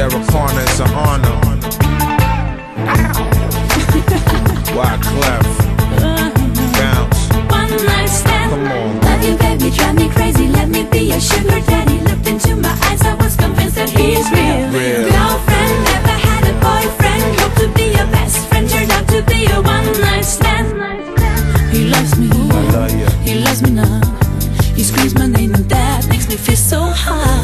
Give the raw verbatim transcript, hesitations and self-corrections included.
Sarah Connor, it's an honor. Why Clef? Bounce. One night stand. Come on. Love you, baby, drive me crazy. Let me be your sugar daddy. Looked into my eyes, I was convinced that he's real. Real. Girlfriend, never had a boyfriend. Hope to be your best friend. Turned out to be a one night stand. He loves me. I love you. He loves me now. He screams my name and that makes me feel so high.